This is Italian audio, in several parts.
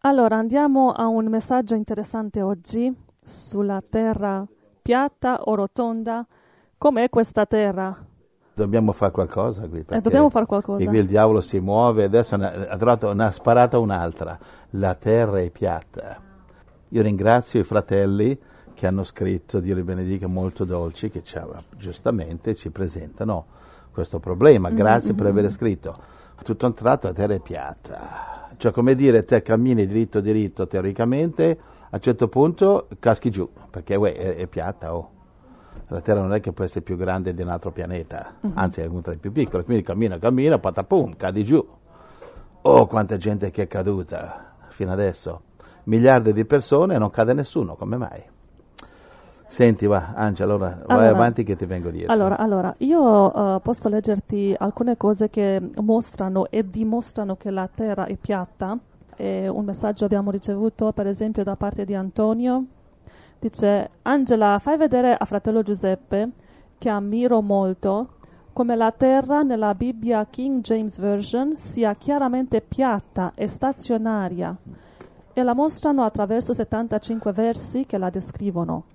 Allora, andiamo a un messaggio interessante oggi sulla terra piatta o rotonda. Com'è questa terra? Dobbiamo fare qualcosa qui. Dobbiamo fare qualcosa. E qui il diavolo si muove, adesso ha trovato una sparata un'altra. La terra è piatta. Io ringrazio i fratelli che hanno scritto, Dio li benedica, molto dolci, che giustamente ci presentano questo problema. Grazie per aver scritto. Tutto un tratto la terra è piatta. Cioè, come dire, te cammini dritto teoricamente, a un certo punto caschi giù, perché è piatta. La terra non è che può essere più grande di un altro pianeta, anzi è una delle più piccole, quindi cammina, patapum, cadi giù. Oh, quanta gente che è caduta fino adesso. Miliardi di persone e non cade nessuno, come mai? Senti, va, Angela, vai avanti che ti vengo dietro. Allora, io posso leggerti alcune cose che mostrano e dimostrano che la terra è piatta. Un messaggio abbiamo ricevuto, per esempio, da parte di Antonio. Dice: Angela, fai vedere a fratello Giuseppe, che ammiro molto, come la terra nella Bibbia King James Version sia chiaramente piatta e stazionaria. E la mostrano attraverso 75 versi che la descrivono.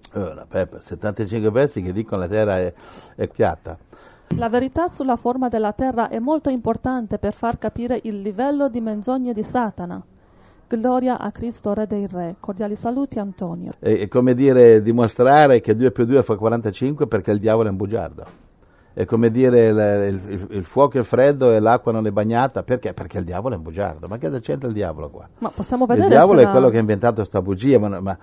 75 versi che dicono la terra è piatta. La verità sulla forma della terra è molto importante per far capire il livello di menzogne di Satana. Gloria a Cristo, Re dei Re. Cordiali saluti, Antonio. È come dire, dimostrare che 2 più 2 fa 45 perché il diavolo è un bugiardo. È come dire il fuoco è freddo e l'acqua non è bagnata, perché? Perché il diavolo è un bugiardo. Ma cosa c'entra il diavolo qua? Ma possiamo vedere il diavolo è quello che ha inventato sta bugia,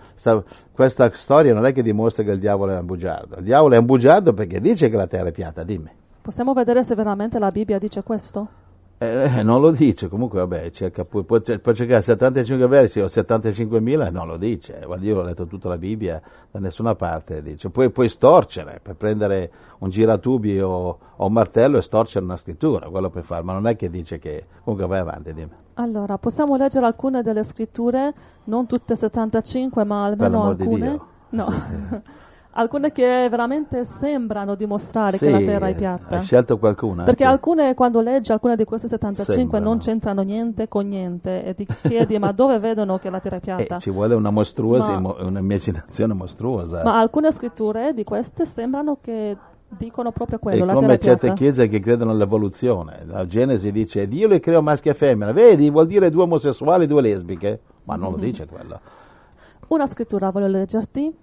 questa storia non è che dimostra che il diavolo è un bugiardo. Il diavolo è un bugiardo perché dice che la terra è piatta, dimmi. Possiamo vedere se veramente la Bibbia dice questo? Non lo dice, comunque vabbè, può cercare 75 versi o 75.000 e non lo dice. Io ho letto tutta la Bibbia, da nessuna parte dice. Puoi storcere, per prendere un giratubi o un martello e storcere una scrittura, quello puoi fare, ma non è che dice che... Comunque vai avanti, dimmi. Allora, possiamo leggere alcune delle scritture, non tutte 75, ma almeno alcune. Di Dio. No. Alcune che veramente sembrano dimostrare che la terra è piatta. Hai scelto qualcuna? Perché alcune, quando leggi alcune di queste 75, non c'entrano niente con niente e ti chiedi ma dove vedono che la terra è piatta? Ci vuole una un'immaginazione mostruosa. Ma alcune scritture di queste sembrano che dicono proprio quello, è la come terra è piatta. Certe chiese che credono all'evoluzione. La Genesi dice Dio le creò maschio e femmina, vedi, vuol dire 2 omosessuali, 2 lesbiche, ma non lo dice quello. Una scrittura voglio leggerti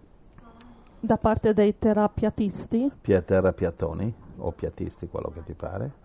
da parte dei terapiatisti. Terapiatoni o piatisti, quello che ti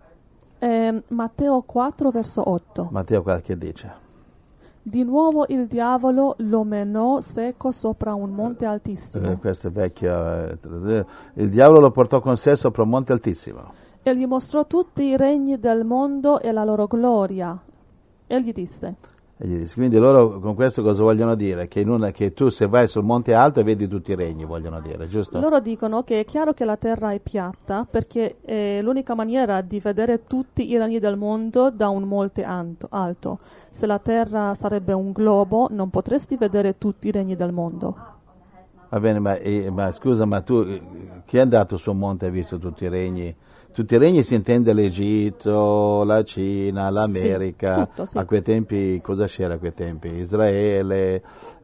pare. Matteo 4 verso 8. Matteo 4 che dice? Di nuovo il diavolo lo menò seco sopra un monte altissimo. Questo è vecchio. Il diavolo lo portò con sé sopra un monte altissimo. E gli mostrò tutti i regni del mondo e la loro gloria. E gli disse. Quindi loro con questo cosa vogliono dire? Che tu se vai sul monte alto vedi tutti i regni, vogliono dire, giusto? Loro dicono che è chiaro che la terra è piatta perché è l'unica maniera di vedere tutti i regni del mondo da un monte alto. Se la terra sarebbe un globo non potresti vedere tutti i regni del mondo. Va bene, ma scusa, ma tu chi è andato sul monte e ha visto tutti i regni? Tutti i regni si intende l'Egitto, la Cina, l'America, sì, tutto, sì. A quei tempi, cosa c'era a quei tempi? Israele,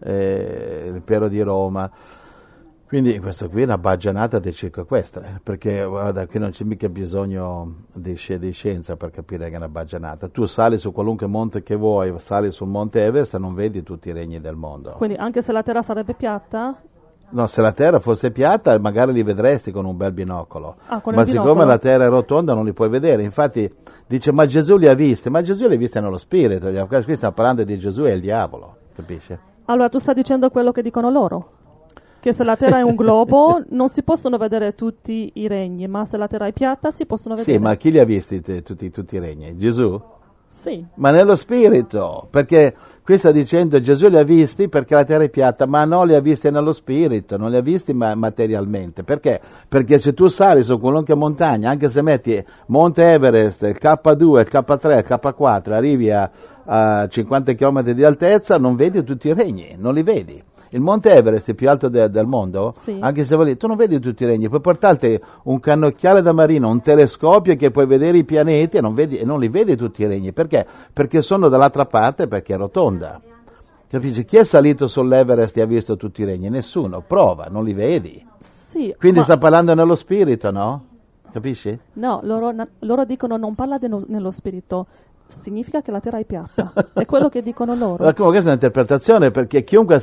l'impero di Roma. Quindi questa qui è una baggianata di circoquestre, perché guarda, qui non c'è mica bisogno di scienza per capire che è una baggianata. Tu sali su qualunque monte che vuoi, sali sul monte Everest e non vedi tutti i regni del mondo. Quindi anche se la terra sarebbe piatta? No, se la terra fosse piatta magari li vedresti con un bel binocolo, ma siccome la terra è rotonda non li puoi vedere. Infatti dice ma Gesù li ha visti, ma Gesù li ha visti nello spirito. Qui stiamo parlando di Gesù e il diavolo, capisci? Allora tu stai dicendo quello che dicono loro? Che se la terra è un globo non si possono vedere tutti i regni, ma se la terra è piatta si possono vedere. Sì, ma chi li ha visti tutti i regni? Gesù? Sì. Ma nello spirito, perché qui sta dicendo Gesù li ha visti perché la terra è piatta, ma non li ha visti nello spirito, non li ha visti materialmente. Perché? Perché se tu sali su qualunque montagna, anche se metti Monte Everest, il K2, il K3, il K4, arrivi a 50 km di altezza, non vedi tutti i regni, non li vedi. Il Monte Everest è più alto del mondo, sì. Anche se vuoi, tu non vedi tutti i regni, puoi portarti un cannocchiale da marino, un telescopio che puoi vedere i pianeti e non li vedi tutti i regni. Perché? Perché sono dall'altra parte, perché è rotonda. Capisci? Chi è salito sull'Everest e ha visto tutti i regni? Nessuno. Prova, non li vedi. Sì, Quindi ma sta parlando nello spirito, no? Capisci? no, loro dicono non parla nello spirito, significa che la terra è piatta. È quello che dicono loro. Ma comunque questa è un'interpretazione, perché chiunque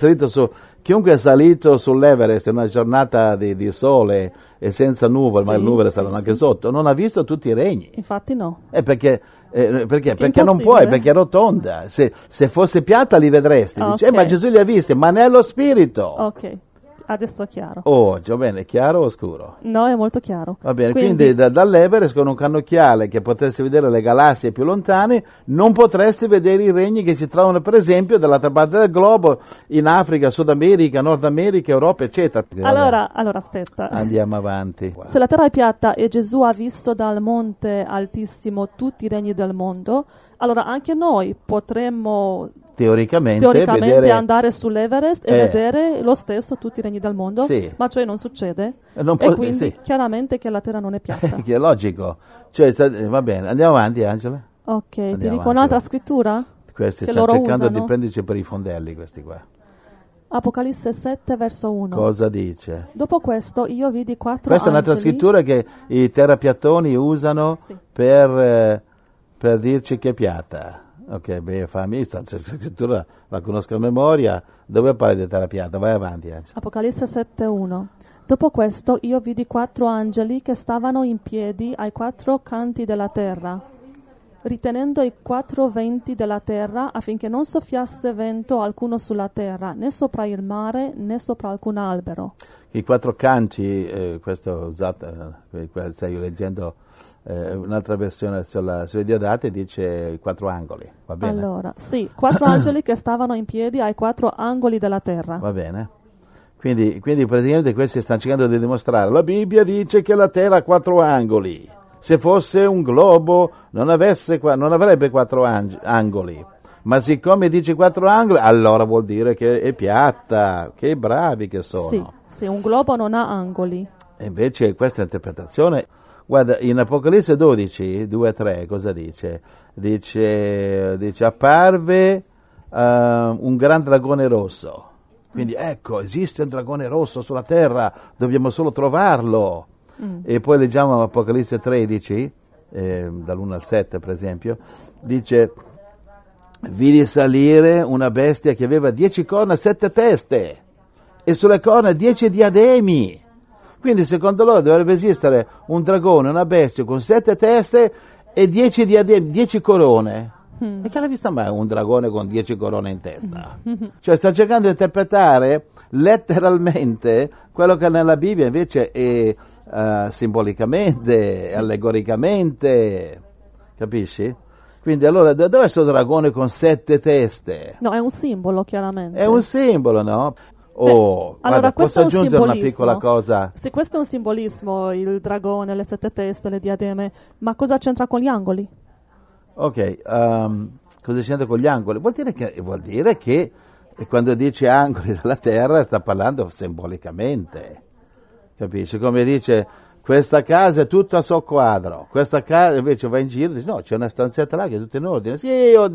è salito sull'Everest in una giornata di sole e senza nuvole, ma le nuvole saranno anche sotto, non ha visto tutti i regni. Infatti no. Perché non impossibile. puoi, perché è rotonda. Se fosse piatta li vedresti. Dice, Ok. ma Gesù li ha visti, ma nello spirito. Ok, adesso è chiaro. Oh, va bene, chiaro o scuro? No, è molto chiaro. Va bene, quindi dall'Everest con un cannocchiale che potresti vedere le galassie più lontane, non potresti vedere i regni che si trovano per esempio dall'altra parte del globo, in Africa, Sud America, Nord America, Europa, eccetera. Allora aspetta. Andiamo avanti. Se la terra è piatta e Gesù ha visto dal monte altissimo tutti i regni del mondo, allora anche noi potremmo Teoricamente teoricamente andare sull'Everest e vedere lo stesso tutti i regni del mondo, Sì. ma ciò non succede. Non E quindi sì. chiaramente che la terra non è piatta. Che è logico. Cioè, va bene, andiamo avanti, Angela. Ok, ti Andiamo dico avanti. un'altra scrittura Questi che stanno loro cercando usano. di prenderci per i fondelli, questi qua. Apocalisse 7 verso 1. Cosa dice? Dopo questo io vidi 4 Questa è un'altra angeli. scrittura che i terrapiattoni usano Sì. per dirci che è piatta. Ok, beh, fammi, questa scrittura la conosco a memoria. Dove parla di terra piatta? Vai avanti, Angela. Apocalisse 7:1. Dopo questo io vidi 4 angeli che stavano in piedi ai 4 canti della terra, ritenendo i 4 venti della terra affinché non soffiasse vento alcuno sulla terra, né sopra il mare, né sopra alcun albero. I 4 canti, questo usato, stai leggendo un'altra versione sulle Diodate, dice i 4 angoli, va bene? Allora, sì, 4 angeli che stavano in piedi ai 4 angoli della terra. Va bene. Quindi praticamente questi stanno cercando di dimostrare. La Bibbia dice che la terra ha 4 angoli. Se fosse un globo non avrebbe 4 angoli. Ma siccome dice 4 angoli, allora vuol dire che è piatta. Che bravi che sono. Sì, un globo non ha angoli. E invece questa interpretazione, guarda, in Apocalisse 12, 2-3, cosa dice? Dice apparve un gran dragone rosso. Quindi ecco, esiste un dragone rosso sulla terra, dobbiamo solo trovarlo. E poi leggiamo Apocalisse 13, dall'1 al 7 per esempio, dice: vidi salire una bestia che aveva 10 corna e 7 teste, e sulle corna 10 diademi. Quindi secondo loro dovrebbe esistere un dragone, una bestia con 7 teste e 10 diademi, 10 corone. E che l'ha vista mai un dragone con 10 corone in testa? Cioè sta cercando di interpretare letteralmente quello che nella Bibbia invece è simbolicamente, allegoricamente, capisci? Quindi allora dove è questo dragone con 7 teste? No, è un simbolo chiaramente. È un simbolo, no? Allora, guarda, questo posso è un aggiungere una simbolismo. piccola cosa? Sì, questo è un simbolismo, il dragone, le 7 teste, le diademe, ma cosa c'entra con gli angoli? Ok, cosa c'entra con gli angoli? Vuol dire che quando dice angoli della terra sta parlando simbolicamente, capisci? Come dice, questa casa è tutta a soqquadro, questa casa invece va in giro e dice no, c'è una stanzetta là che è tutta in ordine. Sì,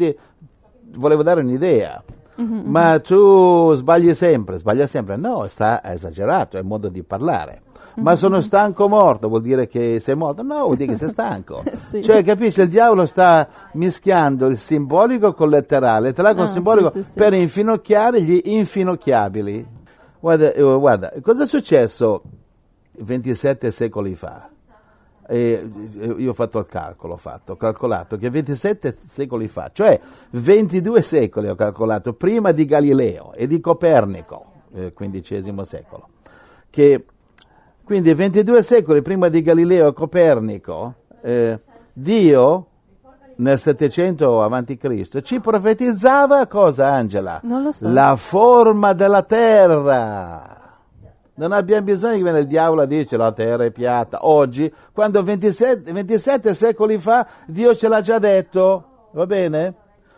volevo dare un'idea, ma tu sbaglia sempre. No, sta esagerato, è un modo di parlare. Ma sono stanco morto, vuol dire che sei morto? No, vuol dire che sei stanco. Sì. Cioè, capisci, il diavolo sta mischiando il simbolico con il letterale con il simbolico sì. per infinocchiare gli infinocchiabili. Guarda, cosa è successo 27 secoli fa? Io ho fatto il calcolo, ho calcolato che 27 secoli fa, cioè 22 secoli ho calcolato, prima di Galileo e di Copernico, XV secolo, quindi 22 secoli prima di Galileo e Copernico, Dio nel 700 avanti Cristo ci profetizzava cosa, Angela? Non lo so. La forma della terra. Non abbiamo bisogno che viene il diavolo a dirci la terra è piatta. Oggi, quando 27 secoli fa, Dio ce l'ha già detto, va bene?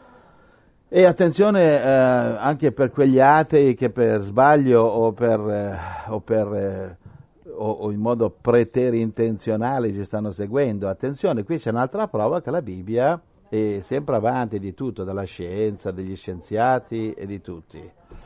E attenzione anche per quegli atei che per sbaglio o in modo preterintenzionale ci stanno seguendo. Attenzione, qui c'è un'altra prova che la Bibbia e sempre avanti di tutto, dalla scienza, degli scienziati e di tutti.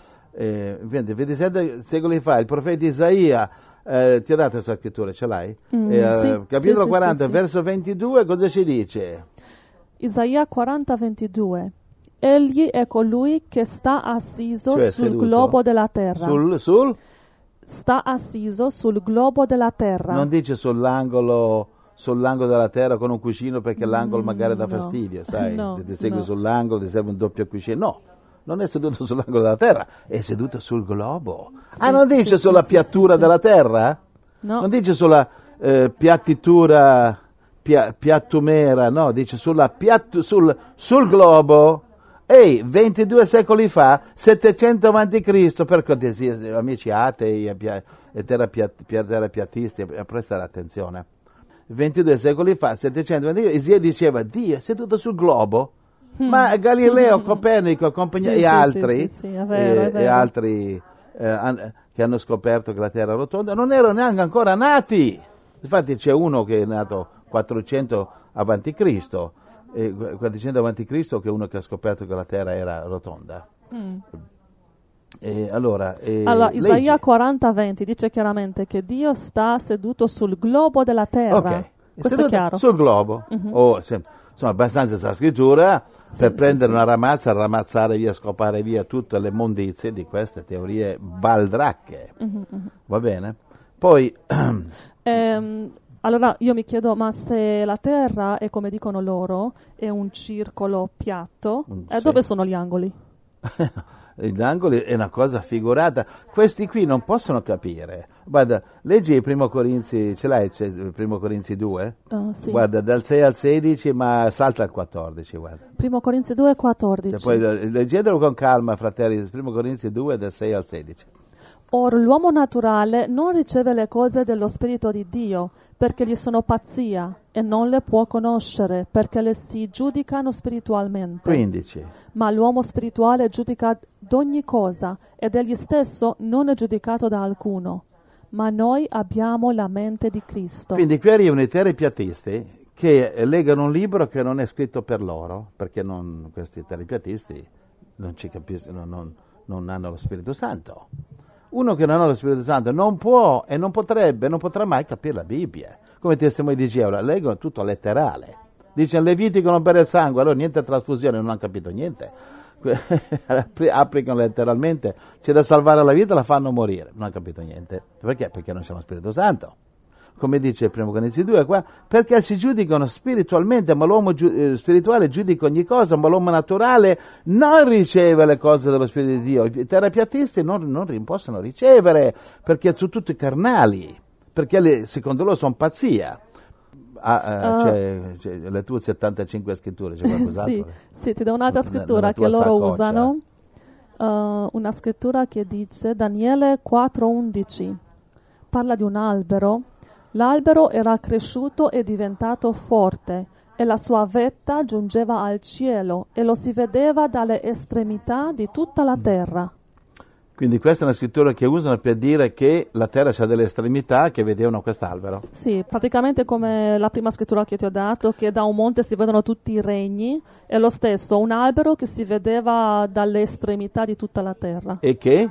27 secoli fa il profeta Isaia ti ho dato questa scrittura, ce l'hai? Capitolo 40, verso 22, cosa ci dice? Isaia 40, 22. Egli è colui che sta assiso sul seduto globo della terra. Sta assiso sul globo della terra. Non dice sull'angolo della terra con un cuscino, perché l'angolo magari dà fastidio, sai? Se ti segui sull'angolo ti serve un doppio cuscino. No, non è seduto sull'angolo della terra, è seduto sul globo. Non dice sulla piattura della terra? No. Non dice sulla piattitura piattumera, no, dice sul globo. 22 secoli fa, 700 a.C., per cortesia, amici atei e terrapiattisti, prestare attenzione. 22 secoli fa, 700 a.C., Isaia diceva, Dio è seduto sul globo. Ma Galileo, Copernico e altri, e altri che hanno scoperto che la Terra è rotonda, non erano neanche ancora nati. Infatti c'è uno che è nato 400 a.C., e 400 a.C. che è uno che ha scoperto che la Terra era rotonda. Allora, Isaia 40:20 dice chiaramente che Dio sta seduto sul globo della terra. Okay. Questo è chiaro. Sul globo. Insomma, abbastanza questa scrittura per prendere una ramazza, ramazzare via, scopare via tutte le mondizie di queste teorie baldracche. Va bene? Poi... Allora io mi chiedo, ma se la terra è, come dicono loro, è un circolo piatto, dove sono gli angoli? Gli angoli è una cosa figurata. Questi qui non possono capire. Guarda, leggi il Primo Corinzi, ce l'hai il Primo Corinzi 2? Sì. Guarda, dal 6 al 16, ma salta al 14, guarda. Primo Corinzi 2, 14. Poi leggetelo con calma, fratelli, Primo Corinzi 2, dal 6 al 16. Or l'uomo naturale non riceve le cose dello Spirito di Dio, perché gli sono pazzia, e non le può conoscere, perché le si giudicano spiritualmente. 15. Ma l'uomo spirituale giudica d'ogni cosa, ed egli stesso non è giudicato da alcuno. Ma noi abbiamo la mente di Cristo. Quindi qui arrivano i terapiatisti che leggono un libro che non è scritto per loro, perché questi terapiatisti non ci capiscono, non hanno lo Spirito Santo. Uno che non ha lo Spirito Santo non può e non potrà mai capire la Bibbia. Come i testimoni di Geova, leggono tutto letterale. Dice Levitico non bere sangue, allora niente trasfusione, non hanno capito niente. Applicano letteralmente, c'è da salvare la vita, la fanno morire. Non hanno capito niente. Perché? Perché non c'è lo Spirito Santo. Come dice il Primo Corinzi 2 qua, perché si giudicano spiritualmente, ma l'uomo spirituale giudica ogni cosa, ma l'uomo naturale non riceve le cose dello Spirito di Dio. I terapiatisti non possono ricevere, perché sono tutti carnali, perché secondo loro sono pazzia. C'è le tue 75 scritture, c'è qualcos'altro? Sì, ti do un'altra scrittura che loro usano, una scrittura che dice Daniele 4:11, parla di un albero. L'albero era cresciuto e diventato forte, e la sua vetta giungeva al cielo, e lo si vedeva dalle estremità di tutta la terra. Quindi questa è una scrittura che usano per dire che la terra ha delle estremità che vedevano quest'albero. Sì, praticamente come la prima scrittura che ti ho dato, che da un monte si vedono tutti i regni, è lo stesso, un albero che si vedeva dalle estremità di tutta la terra. E che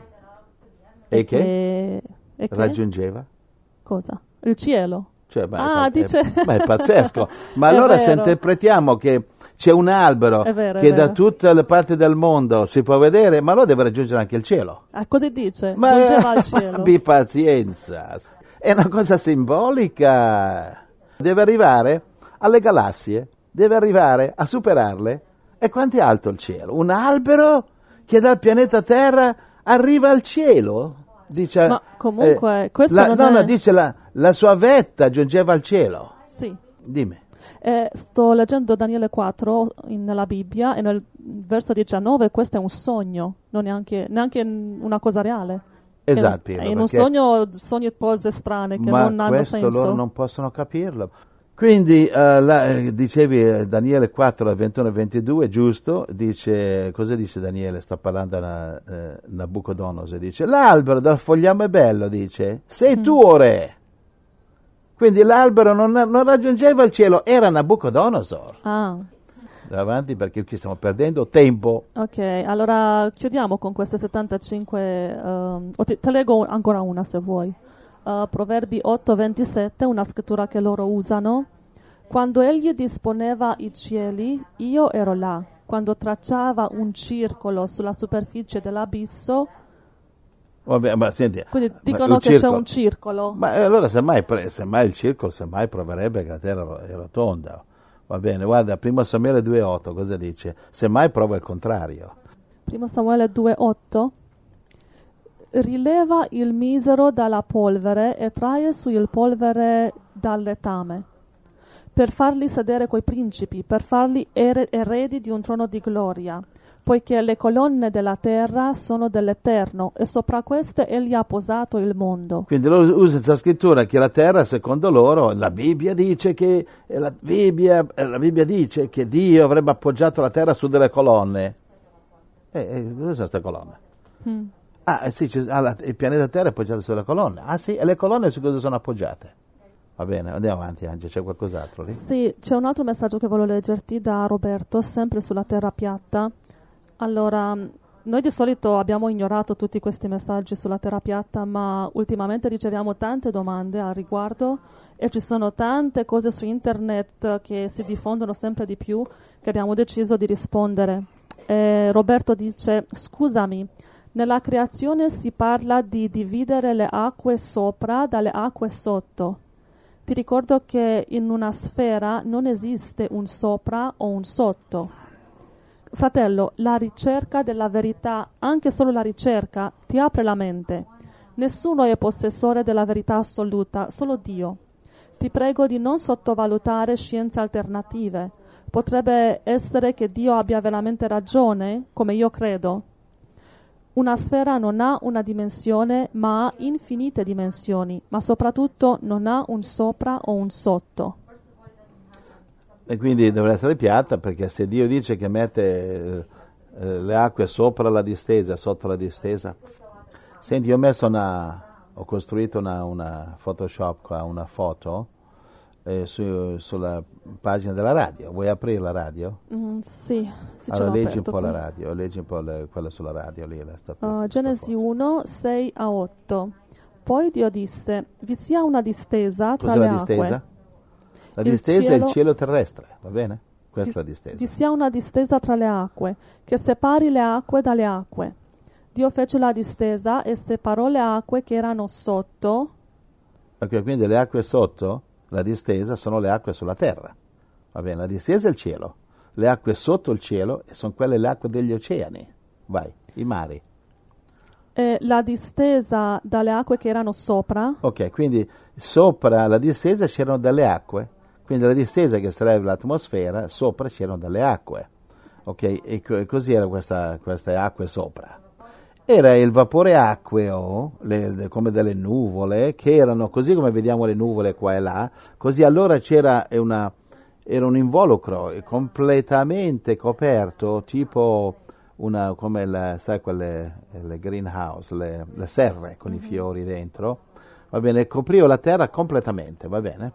raggiungeva? Cosa? Il cielo. Cioè, dice... è pazzesco. Ma allora se interpretiamo che c'è un albero che da tutte le parti del mondo si può vedere, ma allora deve raggiungere anche il cielo. Così dice, giungeva al cielo. Abbi pazienza. È una cosa simbolica. Deve arrivare alle galassie, deve arrivare a superarle. E quanto è alto il cielo? Un albero che dal pianeta Terra arriva al cielo? Dice, ma comunque questo dice la sua vetta giungeva al cielo. Sì. Dimmi. Sto leggendo Daniele 4 nella Bibbia e nel verso 19 questo è un sogno, non neanche una cosa reale. Esatto. In un sogno cose strane che non hanno senso. Ma questo loro non possono capirlo. Quindi dicevi Daniele 4, 21 e 22, giusto? Cosa dice Daniele? Sta parlando a Nabucodonosor, dice l'albero dal fogliame bello, dice, sei tu o re? Quindi l'albero non raggiungeva il cielo, era Nabucodonosor. avanti perché qui stiamo perdendo tempo. Ok, allora chiudiamo con queste 75, te leggo ancora una se vuoi. Proverbi 8:27, una scrittura che loro usano. Quando egli disponeva i cieli, io ero là. Quando tracciava un circolo sulla superficie dell'abisso, Vabbè, ma senti, quindi dicono che c'è un circolo. Ma allora semmai il circolo proverebbe che la terra è rotonda. Va bene, guarda, 1 Samuele 2,8 cosa dice? Semmai prova il contrario. 1 Samuele 2,8 rileva il misero dalla polvere e trae su il polvere dal letame, per farli sedere coi principi, per farli eredi di un trono di gloria, poiché le colonne della terra sono dell'Eterno e sopra queste egli ha posato il mondo. Quindi loro usano questa scrittura che la terra, secondo loro, la Bibbia dice che Dio avrebbe appoggiato la terra su delle colonne. Cosa sono queste colonne? Sì, il pianeta Terra è appoggiato sulle colonne. Ah sì, e le colonne su cosa sono appoggiate? Va bene, andiamo avanti, Angia, c'è qualcos'altro lì? Sì, c'è un altro messaggio che voglio leggerti da Roberto, sempre sulla terra piatta. Allora, noi di solito abbiamo ignorato tutti questi messaggi sulla terra piatta, ma ultimamente riceviamo tante domande al riguardo e ci sono tante cose su internet che si diffondono sempre di più che abbiamo deciso di rispondere. Roberto dice, scusami, nella creazione si parla di dividere le acque sopra dalle acque sotto. Ti ricordo che in una sfera non esiste un sopra o un sotto. Fratello, la ricerca della verità, anche solo la ricerca, ti apre la mente. Nessuno è possessore della verità assoluta, solo Dio. Ti prego di non sottovalutare scienze alternative. Potrebbe essere che Dio abbia veramente ragione, come io credo. Una sfera non ha una dimensione, ma ha infinite dimensioni, ma soprattutto non ha un sopra o un sotto. E quindi deve essere piatta, perché se Dio dice che mette le acque sopra la distesa, sotto la distesa. Senti, io ho costruito una Photoshop qua, una foto sulla pagina della radio. Vuoi aprire la radio? Sì, allora leggi un po' la radio, leggi un po' quella sulla radio lì. Genesi 1, 6-8. Poi Dio disse, vi sia una distesa tra le acque. La distesa è il cielo terrestre, va bene? Questa è la distesa. Vi sia una distesa tra le acque, che separi le acque dalle acque. Dio fece la distesa e separò le acque che erano sotto. Ok, quindi le acque sotto la distesa sono le acque sulla terra. Va bene, la distesa è il cielo. Le acque sotto il cielo sono quelle le acque degli oceani. Vai, i mari. E la distesa dalle acque che erano sopra. Ok, quindi sopra la distesa c'erano delle acque. Quindi la distesa che sarebbe l'atmosfera, sopra c'erano delle acque. Ok, e così erano queste acque sopra. Era il vapore acqueo, come delle nuvole, che erano, così come vediamo le nuvole qua e là, così allora era un involucro completamente coperto, tipo come sai quelle le greenhouse, le serre con i fiori dentro, va bene, copriva la terra completamente, va bene?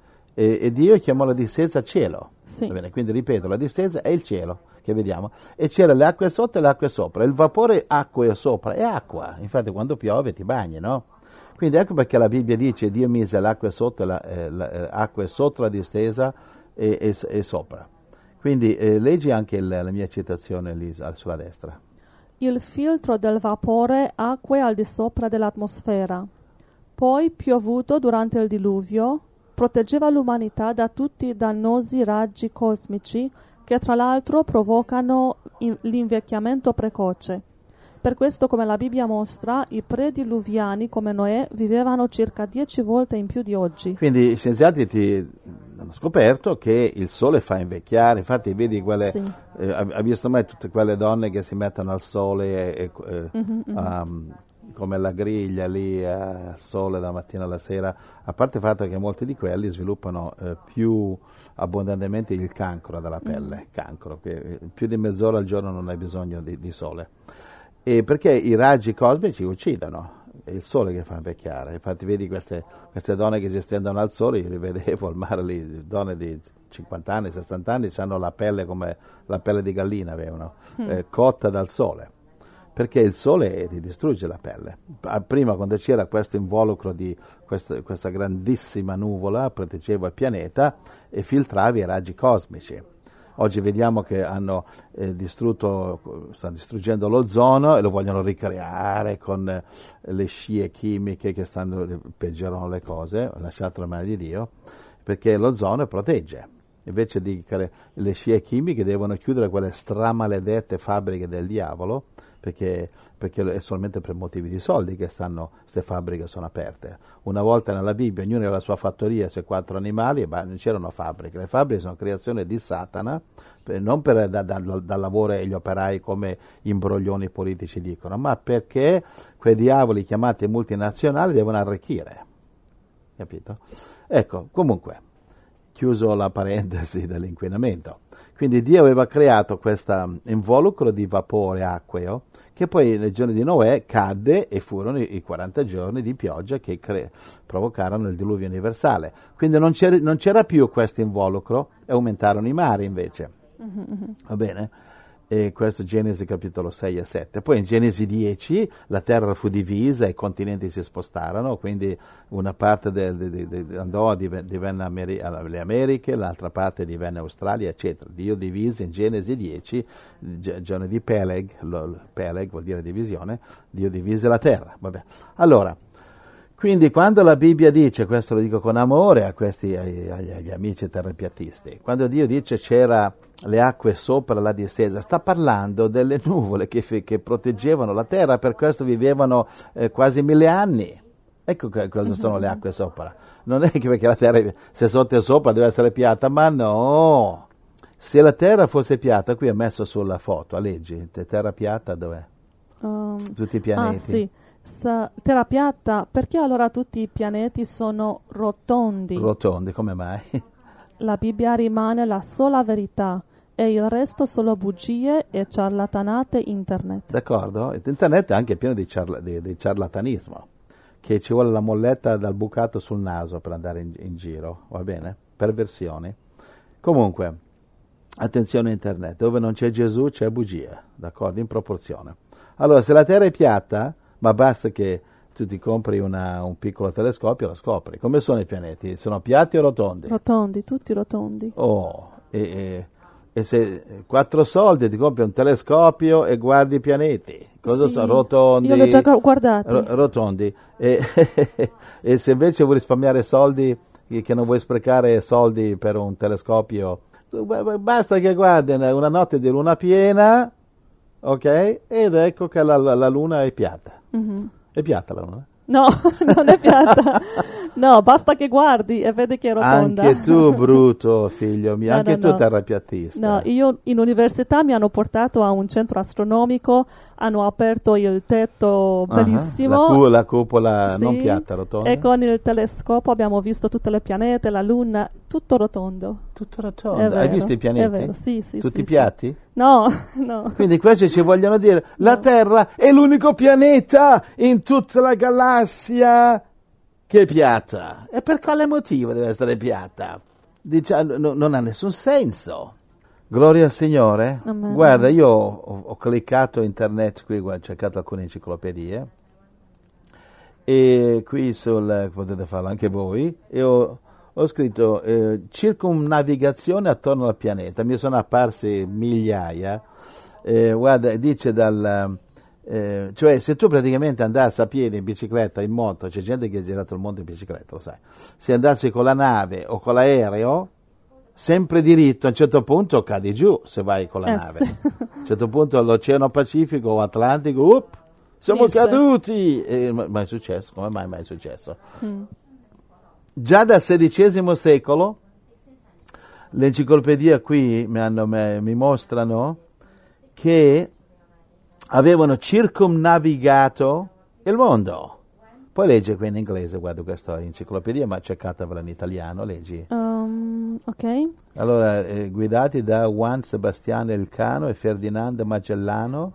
E Dio chiamò la distesa cielo, sì. Va bene? Quindi ripeto, la distesa è il cielo che vediamo, e c'era le acque sotto e le acque sopra. Il vapore acqueo sopra è acqua, infatti quando piove ti bagni, no? Quindi ecco perché la Bibbia dice Dio mise l'acqua sotto, acque sotto la distesa e sopra. Quindi leggi anche la mia citazione lì sulla destra. Il filtro del vapore acque al di sopra dell'atmosfera. Poi piovuto durante il diluvio proteggeva l'umanità da tutti i dannosi raggi cosmici che tra l'altro provocano l'invecchiamento precoce. Per questo, come la Bibbia mostra, i prediluviani come Noè vivevano circa 10 volte in più di oggi. Quindi gli scienziati hanno scoperto che il sole fa invecchiare, infatti vedi quelle, sì. Hai visto mai tutte quelle donne che si mettono al sole come la griglia lì al sole da mattina alla sera, a parte il fatto che molti di quelli sviluppano più abbondantemente il cancro della pelle, cancro, che più di mezz'ora al giorno non hai bisogno di sole, e perché i raggi cosmici uccidono, è il sole che fa invecchiare. Infatti vedi queste donne che si stendono al sole, io le vedevo al mare lì, donne di 50 anni, 60 anni, hanno la pelle come la pelle di gallina, avevano, cotta dal sole, perché il sole ti distrugge la pelle. Prima, quando c'era questo involucro di questa grandissima nuvola, proteggeva il pianeta e filtrava i raggi cosmici. Oggi vediamo che stanno distruggendo l'ozono e lo vogliono ricreare con le scie chimiche che peggiorano le cose, lasciatelo alle mani di Dio, perché l'ozono protegge. Invece di le scie chimiche devono chiudere quelle stramaledette fabbriche del diavolo, perché è solamente per motivi di soldi che queste fabbriche sono aperte. Una volta nella Bibbia ognuno aveva la sua fattoria, sui 4 animali, e non c'erano fabbriche. Le fabbriche sono creazione di Satana, non per dal lavoro agli operai come imbroglioni politici dicono, ma perché quei diavoli chiamati multinazionali devono arricchire. Capito? Ecco, comunque, chiuso la parentesi dell'inquinamento. Quindi Dio aveva creato questo involucro di vapore acqueo che poi nei giorni di Noè cadde e furono i 40 giorni di pioggia che provocarono il diluvio universale. Quindi non c'era più questo involucro e aumentarono i mari invece. Va bene? E questo Genesi capitolo 6 e 7. Poi in Genesi 10 la terra fu divisa, i continenti si spostarono, quindi una parte andò, divenne le Americhe, l'altra parte divenne Australia, eccetera. Dio divise in Genesi 10, giorno di Peleg, Peleg vuol dire divisione, Dio divise la terra. Vabbè. Allora, quindi quando la Bibbia dice, questo lo dico con amore agli amici terrapiattisti, quando Dio dice c'era le acque sopra la distesa, sta parlando delle nuvole che proteggevano la terra, per questo vivevano quasi 1000 anni. Ecco cosa sono le acque sopra. Non è che perché la terra, se sotto e sopra deve essere piatta, ma no. Se la terra fosse piatta, qui ho messo sulla foto, leggi, terra piatta dov'è? Tutti i pianeti. Ah, sì. Terra piatta, perché allora tutti i pianeti sono rotondi? Rotondi, come mai? La Bibbia rimane la sola verità e il resto solo bugie e ciarlatanate internet. D'accordo? Internet è anche pieno di ciarlatanismo, che ci vuole la molletta dal bucato sul naso per andare in giro, va bene? Perversioni. Comunque, attenzione a internet, dove non c'è Gesù c'è bugia, d'accordo? In proporzione. Allora, se la Terra è piatta, ma basta che tu ti compri un piccolo telescopio e lo scopri. Come sono i pianeti? Sono piatti o rotondi? Rotondi, tutti rotondi. Oh, e se 4 soldi ti compri un telescopio e guardi i pianeti? Cosa sì, sono? Rotondi? Io l'ho già guardati. Rotondi. E se invece vuoi risparmiare soldi, che non vuoi sprecare soldi per un telescopio, basta che guardi una notte di luna piena, ok? Ed ecco che la luna è piatta. Mm-hmm. È piatta la luna? No, non è piatta. No, basta che guardi e vedi che è rotonda. Anche tu, brutto figlio mio, anche tu terrapiattista. No, io in università mi hanno portato a un centro astronomico, hanno aperto il tetto bellissimo. La cupola sì, non piatta, rotonda. E con il telescopio abbiamo visto tutte le pianete, la luna, tutto rotondo. Tutto rotondo. Hai visto i pianeti? È vero, sì. Tutti piatti? Sì. No, no. Quindi questi ci vogliono dire, la Terra è l'unico pianeta in tutta la galassia che è piatta. E per quale motivo deve essere piatta? Non ha nessun senso. Gloria al Signore. Amen. Guarda, io ho cliccato internet qui, ho cercato alcune enciclopedie e qui potete farlo anche voi, e ho scritto circumnavigazione attorno al pianeta. Mi sono apparsi migliaia. Guarda, dice cioè se tu praticamente andassi a piedi, in bicicletta, in moto, c'è gente che ha girato il mondo in bicicletta, lo sai, se andassi con la nave o con l'aereo, sempre diritto, a un certo punto cadi giù se vai con la nave. Sì. A un certo punto all'Oceano Pacifico o Atlantico, siamo caduti! Ma è successo? Come mai è successo? Già dal XVI secolo, le enciclopedie qui mi mostrano che avevano circumnavigato il mondo. Poi legge qui in inglese, guarda questa enciclopedia, ma cercatevela in italiano, leggi. Ok. Allora, guidati da Juan Sebastián Elcano e Ferdinando Magellano.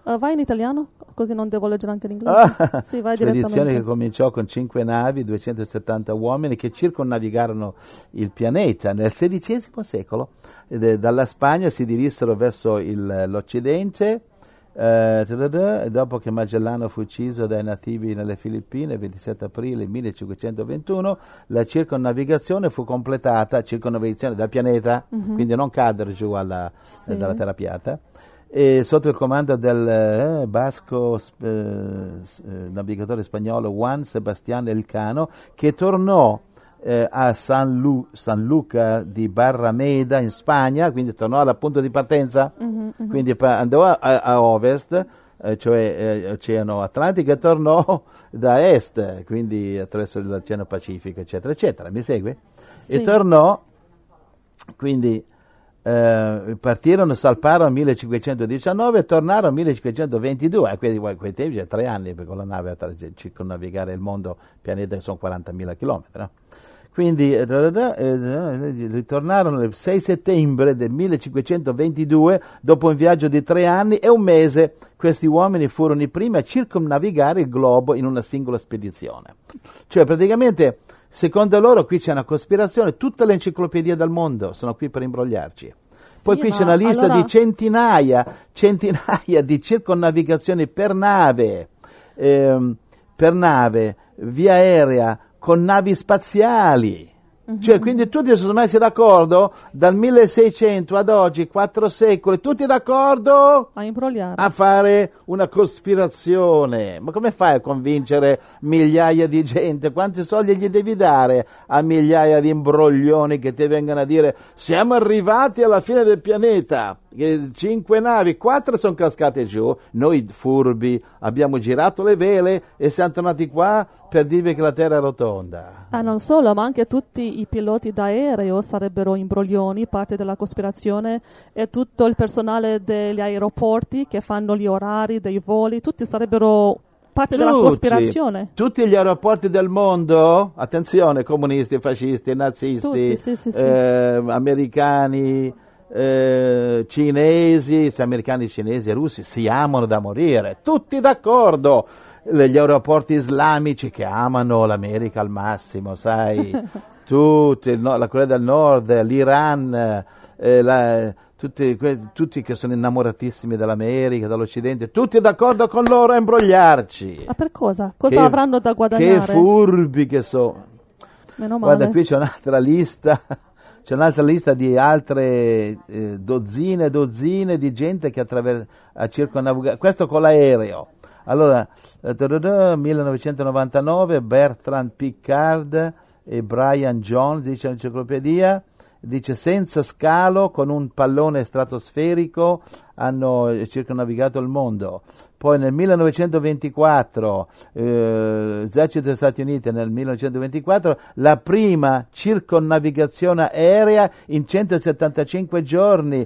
Vai in italiano, così non devo leggere anche in inglese. Sì, vai Spedizione direttamente. che cominciò con 5 navi, 270 uomini che circonnavigarono il pianeta. Nel XVI secolo dalla Spagna si dirissero verso l'Occidente, e dopo che Magellano fu ucciso dai nativi nelle Filippine il 27 aprile 1521, la circonnavigazione fu completata, circonnavigazione dal pianeta, quindi non cadere giù dalla terra piatta, e sotto il comando del basco navigatore spagnolo Juan Sebastián Elcano, che tornò a San Luca di Barrameda in Spagna, quindi tornò al punto di partenza, quindi andò a ovest, cioè Oceano Atlantico, e tornò da est, quindi attraverso l'Oceano Pacifico, eccetera, eccetera. Mi segue? Sì. E tornò, quindi partirono, salparono nel 1519 e tornarono nel 1522, quindi quei tempi c'è 3 anni per con la nave a circonnavigare il mondo, pianeta che sono 40.000 chilometri, no? Quindi ritornarono il 6 settembre del 1522, dopo un viaggio di 3 anni e un mese. Questi uomini furono i primi a circumnavigare il globo in una singola spedizione. Cioè praticamente, secondo loro, qui c'è una cospirazione, tutte le enciclopedie del mondo sono qui per imbrogliarci. Sì, poi qui c'è una lista di centinaia di circonnavigazioni per nave, via aerea, con navi spaziali. Cioè, quindi tutti sono messi d'accordo dal 1600 ad oggi, 4 secoli, tutti d'accordo a imbrogliare, a fare una cospirazione. Ma come fai a convincere migliaia di gente? Quanti soldi gli devi dare a migliaia di imbroglioni che ti vengono a dire siamo arrivati alla fine del pianeta? 5 navi, 4 sono cascate giù, noi furbi abbiamo girato le vele e siamo tornati qua per dirvi che la Terra è rotonda. Non solo, ma anche tutti i piloti d'aereo sarebbero imbroglioni, parte della cospirazione, e tutto il personale degli aeroporti che fanno gli orari dei voli, tutti sarebbero parte della cospirazione. Tutti gli aeroporti del mondo, attenzione, comunisti, fascisti, nazisti, tutti, sì. Americani, cinesi, americani, cinesi e russi si amano da morire, tutti d'accordo. Gli aeroporti islamici che amano l'America al massimo, sai, tutti, la Corea del Nord, l'Iran, tutti che sono innamoratissimi dell'America, dall'Occidente, tutti d'accordo con loro a imbrogliarci. Ma per cosa? Cosa avranno da guadagnare? Che furbi che sono. Meno male. Guarda, qui c'è un'altra lista. C'è un'altra lista di altre dozzine di gente che ha circonnavigato, questo con l'aereo. Allora, 1999, Bertrand Piccard e Brian Jones, dice l'enciclopedia, dice senza scalo con un pallone stratosferico hanno circonnavigato il mondo. Poi nel 1924, esercito degli Stati Uniti nel 1924, la prima circonnavigazione aerea in 175 giorni,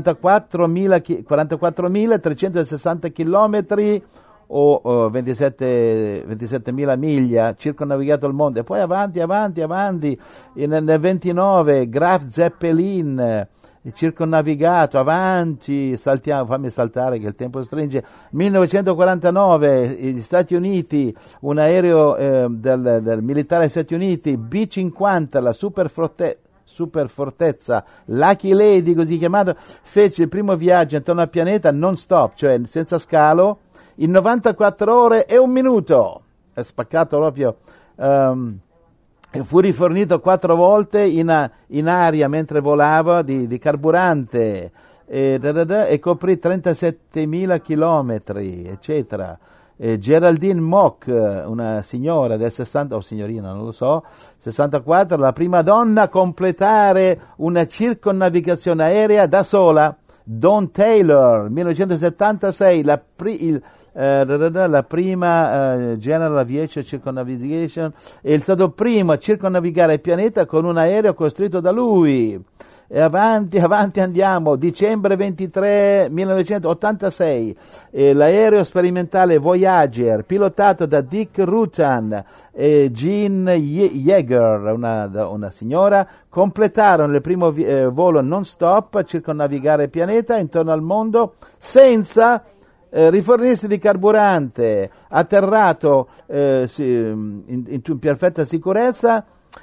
44.360 chilometri, o 27.000 miglia, circonnavigato il mondo. E poi avanti, nel 29 Graf Zeppelin, circonnavigato, avanti, saltiamo, fammi saltare che il tempo stringe. 1949 gli Stati Uniti, un aereo del militare degli Stati Uniti, B-50, la superfortezza Lucky Lady, così chiamato, fece il primo viaggio intorno al pianeta non stop, cioè senza scalo, in 94 ore e 1 minuto. È spaccato proprio. Fu rifornito 4 volte in aria mentre volava di carburante e coprì 37.000 chilometri, eccetera. Geraldine Mock, una signora del 60, o signorina, non lo so, 64, la prima donna a completare una circonnavigazione aerea da sola. Don Taylor, 1976, la prima General Aviation Circumnavigation, è stato primo a circonnavigare il pianeta con un aereo costruito da lui. E avanti andiamo, dicembre 23 1986, l'aereo sperimentale Voyager, pilotato da Dick Rutan e Jean Yeager, una signora, completarono il primo volo non stop a circonnavigare il pianeta intorno al mondo senza rifornirsi di carburante, atterrato in perfetta sicurezza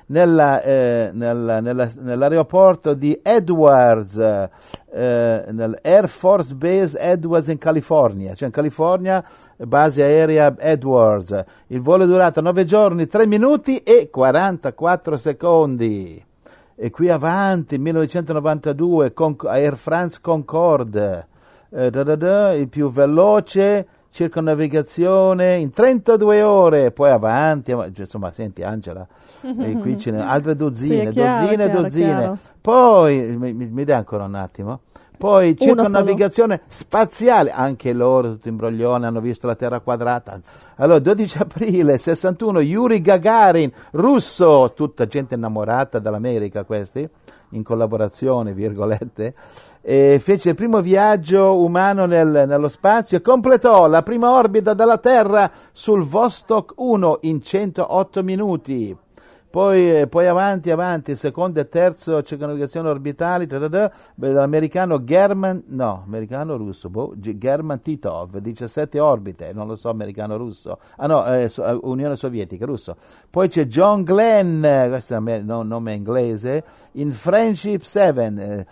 nell'aeroporto di Edwards, nell'Air Force Base Edwards in California, cioè in California, base aerea Edwards. Il volo è durato 9 giorni, 3 minuti e 44 secondi. E qui avanti, 1992, Air France Concorde, il più veloce, circonnavigazione in 32 ore, poi avanti, insomma, senti Angela, qui ce ne altre dozzine, sì, chiaro, dozzine. Chiaro. Poi, mi dai ancora un attimo? Poi circonnavigazione spaziale, anche loro tutto imbroglione, hanno visto la Terra quadrata. Allora, 12 aprile 61, Yuri Gagarin, russo, tutta gente innamorata dall'America questi, in collaborazione, virgolette, e fece il primo viaggio umano nello spazio e completò la prima orbita della Terra sul Vostok 1 in 108 minuti. Poi avanti, secondo e terzo circonnavigazione orbitali dell'americano americano-russo, German Titov, 17 orbite, non lo so, americano-russo, Unione Sovietica, russo. Poi c'è John Glenn, questo è un nome inglese, in Friendship 7,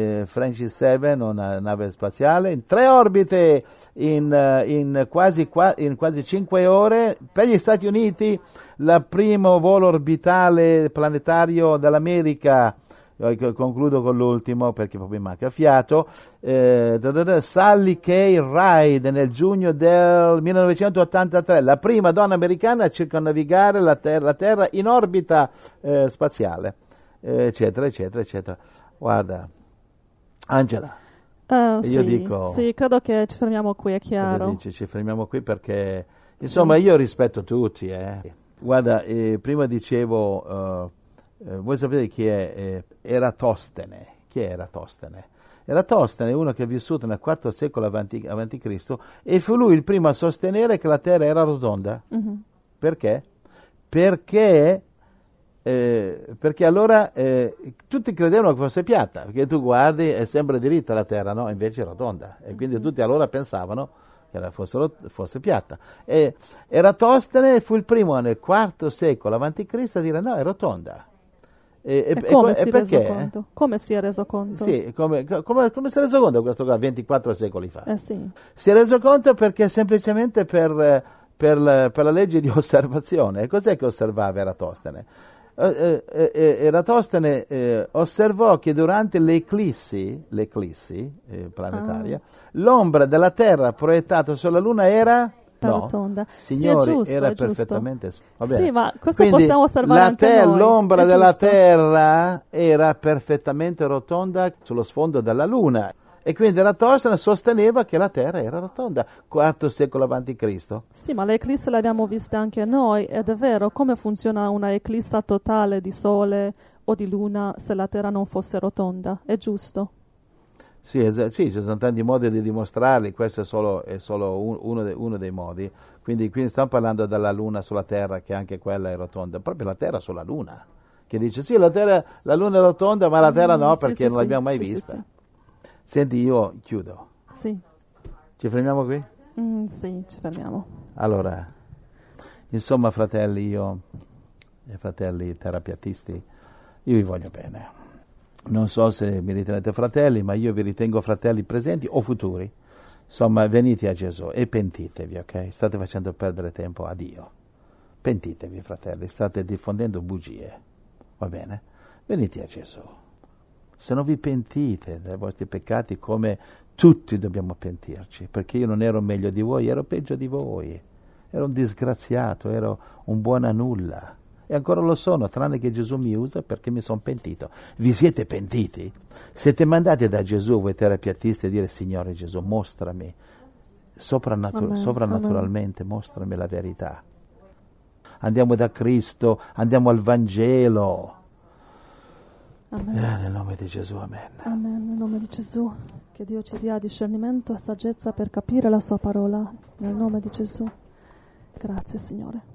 una nave spaziale, in 3 orbite, in quasi 5 ore, per gli Stati Uniti, il primo volo orbitale planetario dell'America. Concludo con l'ultimo perché proprio mi manca fiato. Sally Kay Ride nel giugno del 1983, la prima donna americana a circonnavigare la Terra in orbita spaziale, eccetera, eccetera, eccetera. Guarda, Angela, io dico... Sì, credo che ci fermiamo qui, è chiaro. Dici, ci fermiamo qui perché, insomma, io rispetto tutti, Guarda, prima dicevo, voi sapete chi è Eratostene? Chi è Eratostene? Eratostene è uno che è vissuto nel IV secolo avanti Cristo e fu lui il primo a sostenere che la Terra era rotonda. Mm-hmm. Perché? Perché allora tutti credevano che fosse piatta, perché tu guardi è sempre dritta la Terra, no? Invece è rotonda. E quindi tutti allora pensavano che fosse piatta. E Eratostene fu il primo nel IV secolo avanti Cristo a dire no, è rotonda. Come si è reso conto? Come si è reso conto? Sì, come si è reso conto questo qua 24 secoli fa? Sì. Si è reso conto perché semplicemente per la legge di osservazione. E cos'è che osservava Eratostene? Eratostene osservò che durante l'eclissi planetaria, l'ombra della Terra proiettata sulla Luna era rotonda. Signori, sì, è giusto, era è perfettamente Sì, ma questo quindi possiamo osservare anche noi. L'ombra della Terra era perfettamente rotonda sullo sfondo della Luna. E quindi Eratostene sosteneva che la Terra era rotonda, IV secolo avanti Cristo. Sì, ma le eclissi le abbiamo viste anche noi, ed è vero, come funziona una eclissa totale di Sole o di Luna se la Terra non fosse rotonda? È giusto? Sì, ci sono tanti modi di dimostrarli, questo è solo uno dei modi. Quindi stiamo parlando della Luna sulla Terra, che anche quella è rotonda, proprio la Terra sulla Luna, che dice sì, la Luna è rotonda, ma la Terra no, perché non l'abbiamo mai vista. Sì. Senti, io chiudo. Sì. Ci fermiamo qui? Sì, ci fermiamo. Allora, insomma, fratelli terapiatisti, io vi voglio bene. Non so se mi ritenete fratelli, ma io vi ritengo fratelli presenti o futuri. Insomma, venite a Gesù e pentitevi, ok? State facendo perdere tempo a Dio. Pentitevi, fratelli, state diffondendo bugie, va bene? Venite a Gesù. Se non vi pentite dai vostri peccati, come tutti dobbiamo pentirci, perché io non ero meglio di voi, ero peggio di voi, ero un disgraziato, ero un buon a nulla, e ancora lo sono, tranne che Gesù mi usa perché mi sono pentito. Vi siete pentiti? Siete mandati da Gesù, voi terapiatisti, a dire Signore Gesù, mostrami, sovrannaturalmente, mostrami la verità. Andiamo da Cristo, andiamo al Vangelo. Nel nome di Gesù, amen. Amen, nel nome di Gesù. Che Dio ci dia discernimento e saggezza per capire la sua parola. Nel nome di Gesù. Grazie, Signore.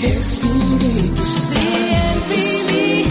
Espíritu Santo.